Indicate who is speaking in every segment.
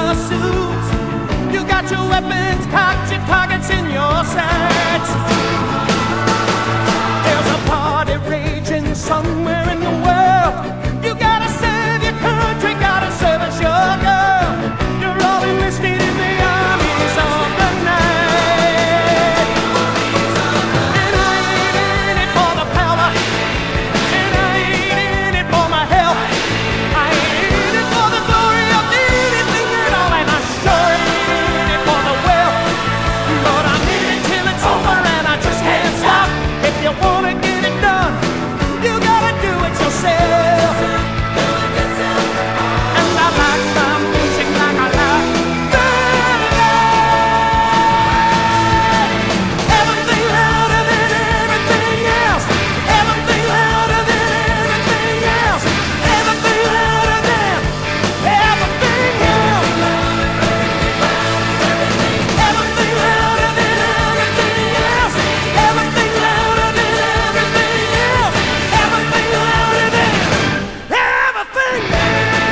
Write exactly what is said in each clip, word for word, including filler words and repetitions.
Speaker 1: suits. You got your weapons cocked, your targets in your sights. There's a party raging somewhere in the world. You gotta serve your country, gotta service your girl. You're all enlisted in the armies of the night. And I ain't in it for the power, and I ain't in it for my health. I ain't in it for the glory of anything at all, and I sure ain't in it for the wealth. But I'm in it till it's over, and I just can't stop. If you wanna get it done, you gotta do it yourself. And I like my music like I like the light. Everything louder than everything else. Everything louder than everything else. Everything louder than everything else. Everything louder than everything else. Everything louder than everything else. Everything louder than everything else.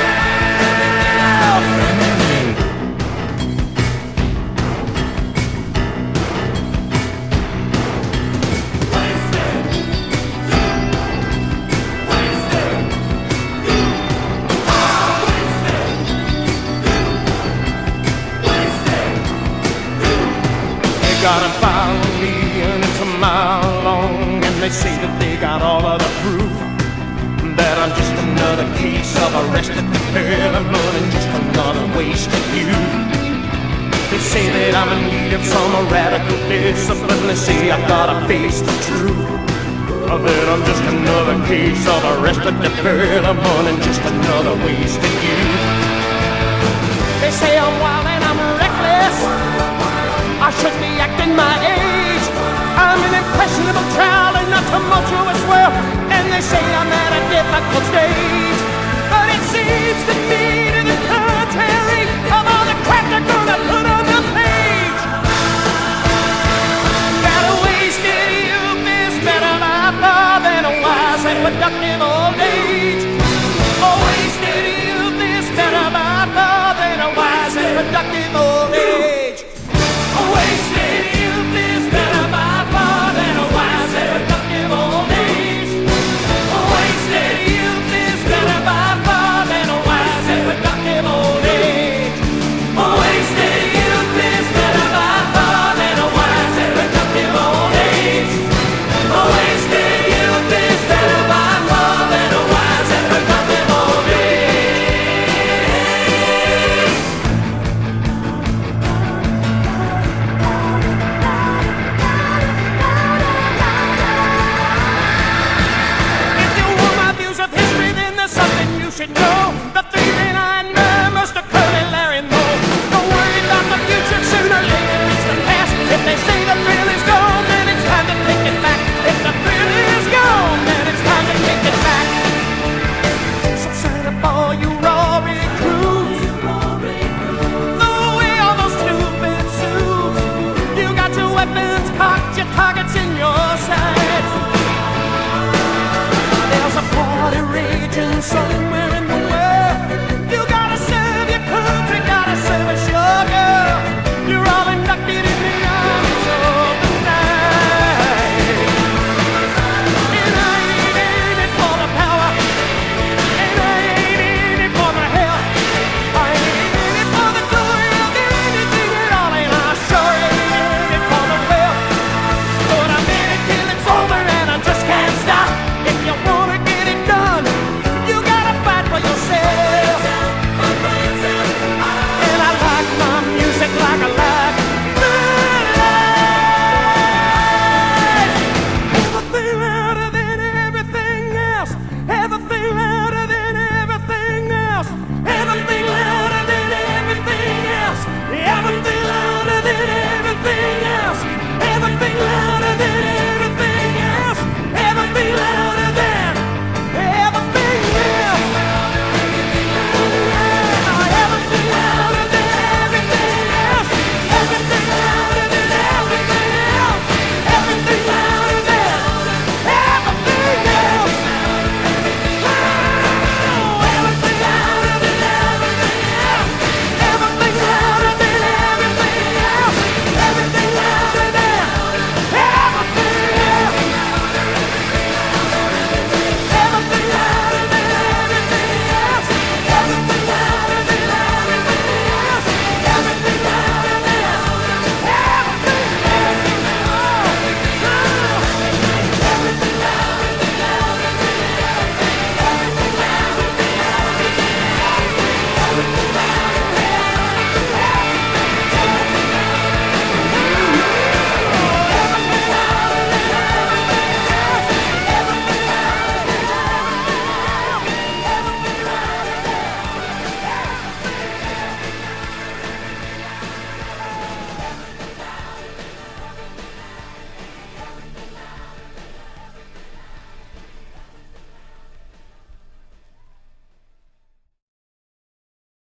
Speaker 1: They got a file on me and it's a mile long, and they say that they got all of the proof that I'm just another case of arrested development and just another wasted youth. They say that I'm in need of some radical discipline. They say I've gotta face the truth that I'm just another case of arrested development and just another wasted youth. They say I'm wild and I'm reckless. I should be acting my age. I'm an impressionable child in a tumultuous world, and they say I'm at a difficult stage. But it seems to me